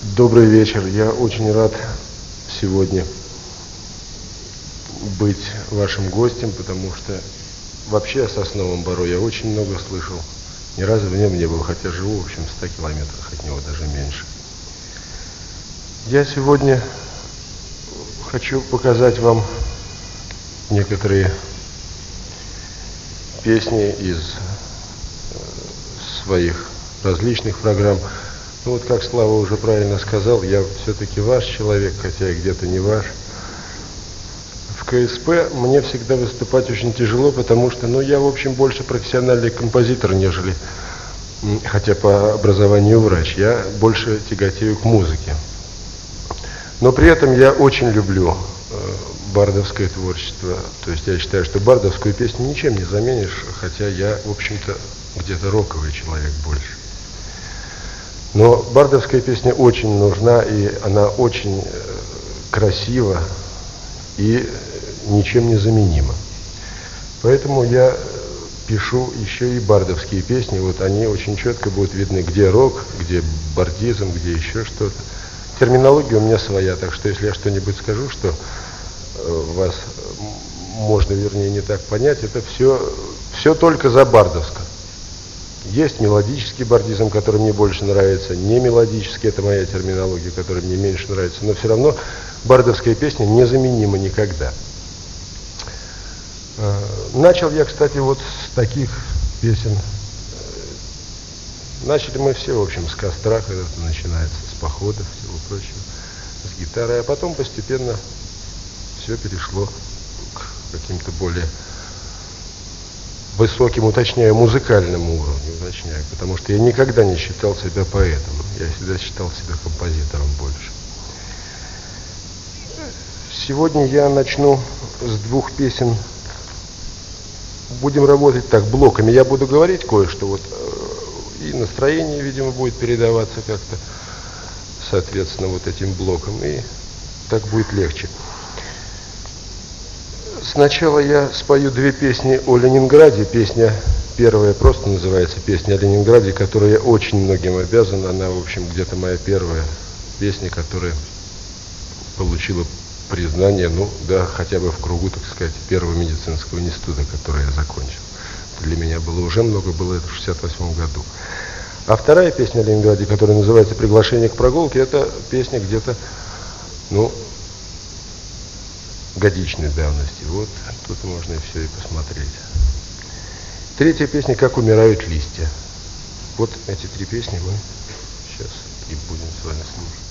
Добрый вечер. Я очень рад сегодня быть вашим гостем, потому что вообще о Сосновом Бору я очень много слышал. Ни разу в нем не был, хотя живу, в общем, в 100 километрах от него, даже меньше. Я сегодня хочу показать вам некоторые песни из своих различных программ. Ну вот, как Слава уже правильно сказал, я все-таки ваш человек, хотя и где-то не ваш. В КСП мне всегда выступать очень тяжело, потому что, я, в общем, больше профессиональный композитор, нежели, хотя по образованию врач, я больше тяготею к музыке. Но при этом я очень люблю бардовское творчество. То есть я считаю, что бардовскую песню ничем не заменишь, хотя я, в общем-то, где-то роковый человек больше. Но бардовская песня очень нужна, и она очень красива и ничем не заменима. Поэтому я пишу еще и бардовские песни. Вот они очень четко будут видны, где рок, где бардизм, где еще что-то. Терминология у меня своя, так что если я что-нибудь скажу, что вас можно, вернее, не так понять, это все только за бардовско. Есть мелодический бардизм, который мне больше нравится, не мелодический, это моя терминология, которая мне меньше нравится, но все равно бардовская песня незаменима никогда. Начал я, кстати, вот с таких песен. Начали мы все, в общем, с костра, когда это начинается, с походов, всего прочего, с гитарой, а потом постепенно все перешло к каким-то более высоким, уточняю, музыкальному уровню, потому что я никогда не считал себя поэтом, я всегда считал себя композитором больше. Сегодня я начну с двух песен. Будем работать так, блоками. Я буду говорить кое-что, вот, и настроение, видимо, будет передаваться как-то, соответственно, вот этим блоком, и так будет легче. Сначала я спою две песни о Ленинграде. Песня первая просто называется «Песня о Ленинграде», которой я очень многим обязан. Она, в общем, где-то моя первая песня, которая получила признание, хотя бы в кругу, так сказать, первого медицинского института, который я закончил. Для меня было уже много, было это в 1968 году. А вторая песня о Ленинграде, которая называется «Приглашение к прогулке», это песня где-то, годичной давности. Вот тут можно и все и посмотреть. Третья песня «Как умирают листья». Вот эти три песни мы сейчас и будем с вами слушать.